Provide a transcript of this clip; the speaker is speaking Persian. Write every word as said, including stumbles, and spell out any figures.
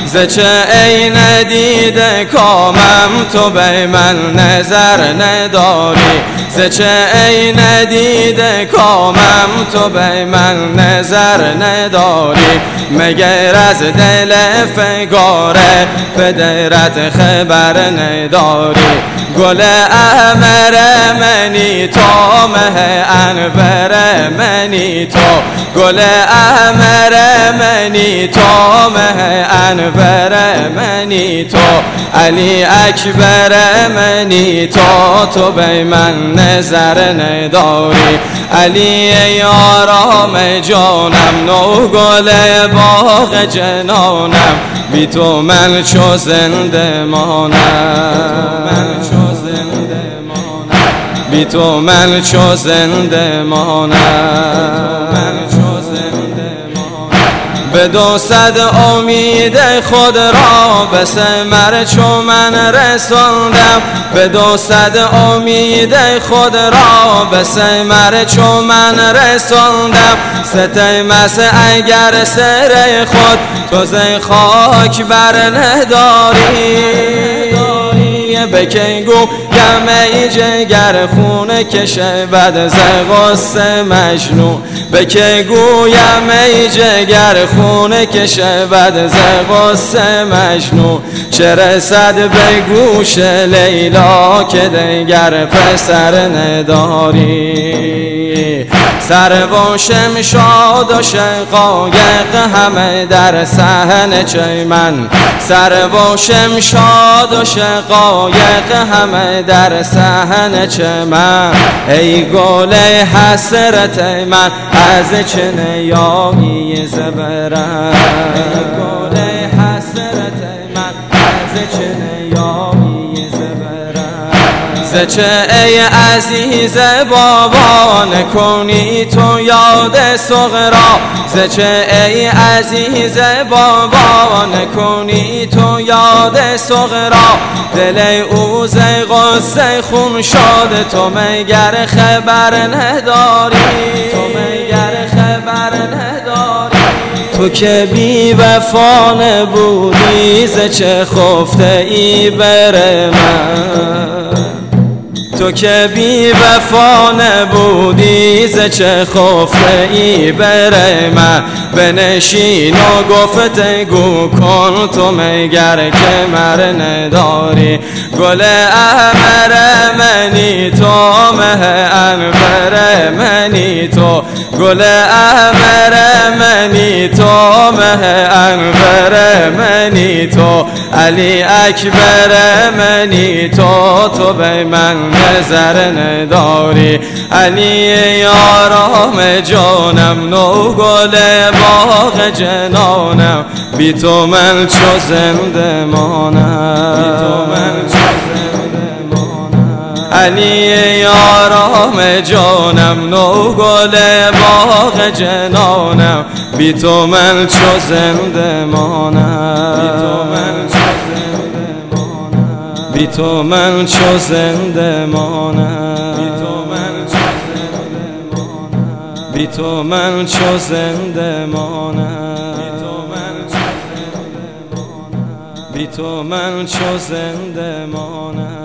زچه ای ندیده کامم تو به من نظر نداری زچه ای ندیده کامم تو به من نظر نداری مگر از دل فگاره به دیرت خبر نداری گل احمر منی تو مه انور منی تو گل احمر منی تو مه انور منی تو علی اکبر منی تو تو به من نظر نداری علی یارام جانم نو گل باغ جنانم بی تو من چو زنده مانم بی تو من چو زنده مانم به دو صد امید خود را به ثمر چو من رساندم به دو صد امید خود را به ثمر چو من رساندم ستیمس اگر سر خود تو ز خاک بر نداری بکن گو یم ای جگر خونه کشه بد ز غصه مجنون بکن گویم ای جگر خونه کشه بد ز غصه مجنون چه رسد به گوش لیلا که دیگر پسر نداری سر و شمشاد و شقایق همه در صحن چمن سر و شمشاد و شقایق همه در صحن چمن ای گل حسرت من از چه نیایی زبرم ای گل حسرت من از چه نیایی زبرم زچه ای عزیز بابا نکنی تو یاد صغرا زچه ای عزیز بابا نکنی تو یاد صغرا دل او ز غصه خون شد تو مگر خبر نداری تو مگر خبر نداری تو که بی وفا نبودی زچه خفته ای بر من تو که بی وفا نبودی زچه خفته ای بر من بنشین و گفتگو کن تو مگر که مر نداری گل احمر منی تو مه انور منی تو گل احمر منی تو مه انور منی تو علی اکبر منی تو تو به من نظر نداری علی یارام جانم نو گل باغ جنانم بی تو من چو زنده مانم بی تو من چو زنده مانم علی یارام جانم نو گل باغ جنانم بی تو من چو زنده مانم بی تو من چو زنده مانم بی تو من چو زنده مانم بی تو من چو زنده مانم بی تو من چو زنده مانم